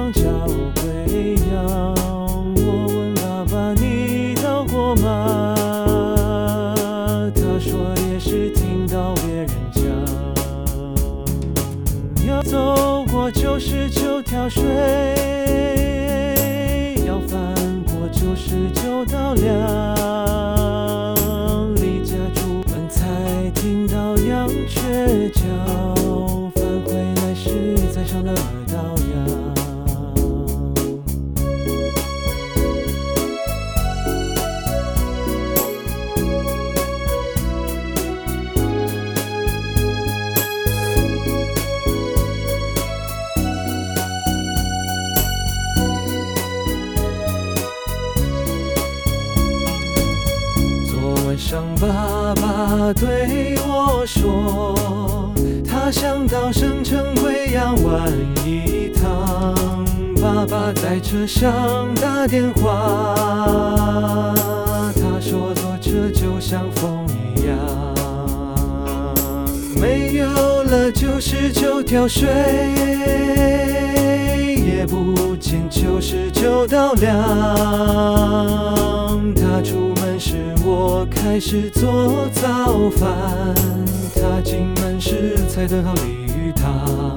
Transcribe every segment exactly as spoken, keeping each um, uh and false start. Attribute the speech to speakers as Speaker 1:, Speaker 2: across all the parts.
Speaker 1: 上叫贵阳。我问爸爸你到过吗？他说也是听到别人讲，要走过九十九条水，要翻过九十九道梁，离家出门才听到羊雀叫，返回来时才上了二道羊。晚上爸爸对我说，他想到省城贵阳玩一趟。爸爸在车上打电话，他说坐车就像风一样，没有了九十九条水，也不见九十九道梁。他出门时我开始做早饭，他进门时才炖好鲤鱼汤。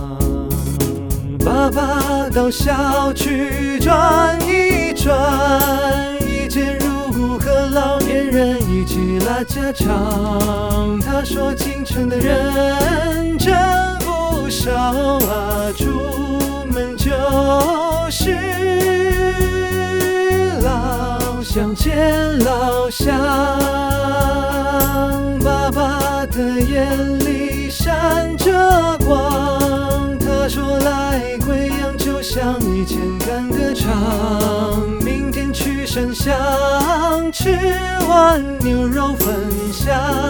Speaker 1: 爸爸到小区转一转，一见入股和老年人一起拉家常。他说进城的人真不少啊，出门就是老乡见老乡。爸爸的眼里闪着光，他说来贵阳就像以前赶个场，明天去山乡吃碗牛肉粉香。